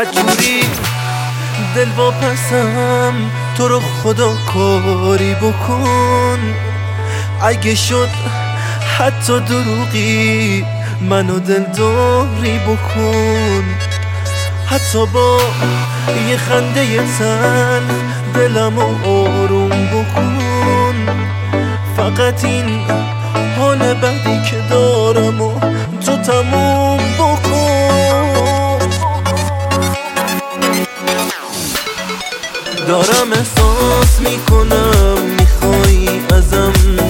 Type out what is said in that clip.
جوری دل واپسم، تو رو خدا کاری بکن. اگه شد حتی دروغی منو دلداری بکن. حتی با یه خنده تن دلمو آروم بکن. فقط این حال بدی که دارم و تو تموم بکن. دارم احساس میکنم میخوای ازم